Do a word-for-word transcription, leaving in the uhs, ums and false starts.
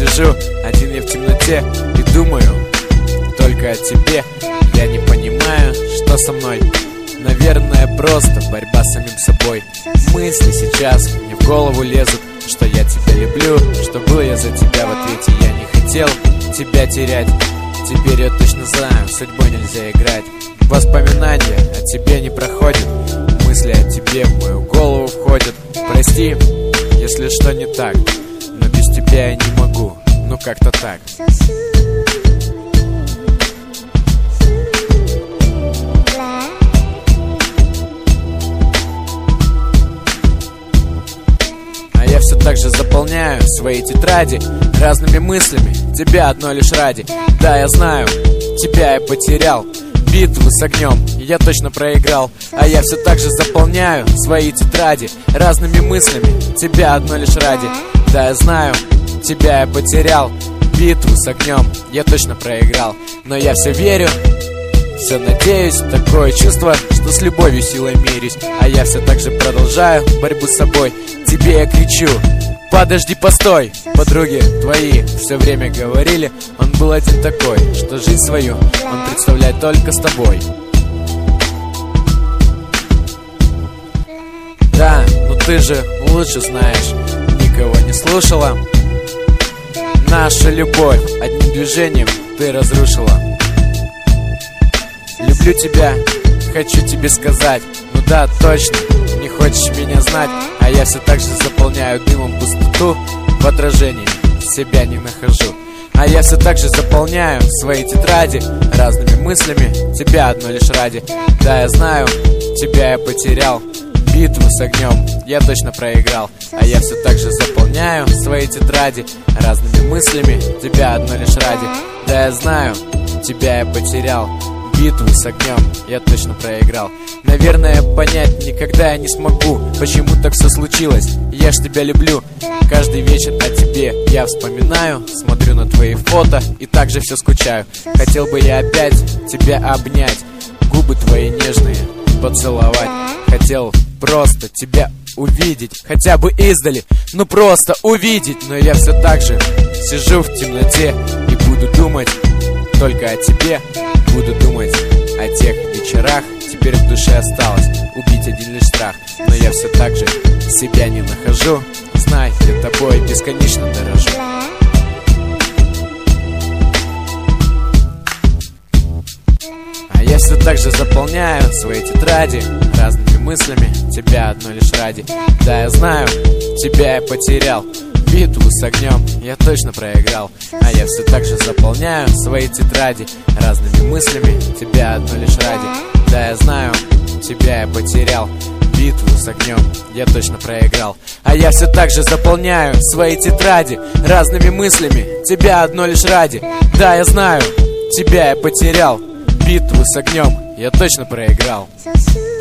Сижу один я в темноте и думаю только о тебе. Я не понимаю, что со мной. Наверное, просто борьба с самим собой. Мысли сейчас мне в голову лезут, что я тебя люблю, что был я за тебя в ответе. Я не хотел тебя терять. Теперь я точно знаю, судьбой нельзя играть. Воспоминания о тебе не проходят, мысли о тебе в мою голову входят. Прости, если что не так, но без тебя я не могу, ну как-то так. А я все так же заполняю свои тетради разными мыслями, тебя одной лишь ради. Да, я знаю, тебя я потерял, битву с огнем я точно проиграл. А я все так же заполняю свои тетради разными мыслями, тебя одной лишь ради. Да, я знаю, тебя я потерял, битву с огнем я точно проиграл. Но я все верю, все надеюсь, такое чувство, что с любовью силой мирюсь. А я все так же продолжаю борьбу с собой. Тебе я кричу: подожди, постой. Подруги твои все время говорили, он был один такой, что жизнь свою он представляет только с тобой. Да, но ты же лучше знаешь, никого не слушала. Наша любовь одним движением ты разрушила. Люблю тебя, хочу тебе сказать, ну да, точно, не хочешь меня знать. А я все так же заполняю дымом пустоту, в отражении себя не нахожу. А я все так же заполняю свои тетради разными мыслями, тебя одной лишь ради. Да, я знаю, тебя я потерял, битву с огнем я точно проиграл. А я все так же заполняю свои тетради разными мыслями, тебя одной лишь ради. Да, я знаю, тебя я потерял, битву с огнем я точно проиграл. Наверное, понять никогда я не смогу, почему так все случилось. Я ж тебя люблю, каждый вечер о тебе я вспоминаю, смотрю на твои фото и также все скучаю. Хотел бы я опять тебя обнять, губы твои нежные поцеловать. Хотел просто тебя увидеть, хотя бы издали, ну просто увидеть. Но я все так же сижу в темноте и буду думать только о тебе. Буду думать о тех вечерах. Теперь в душе осталось убить один лишь страх. Но я все так же себя не нахожу. Знай, я тобой бесконечно дорожу. А я все так же заполняю свои тетради разными мыслями, тебя одной лишь ради. Да, я знаю, тебя я потерял, битву с огнем я точно проиграл. А я все так же заполняю свои тетради разными мыслями, тебя одной лишь ради. Да, я знаю, тебя я потерял, битву с огнем я точно проиграл. А я все так же заполняю свои тетради разными мыслями, тебя одной лишь ради. Да, я знаю, тебя я потерял, битву с огнем я точно проиграл.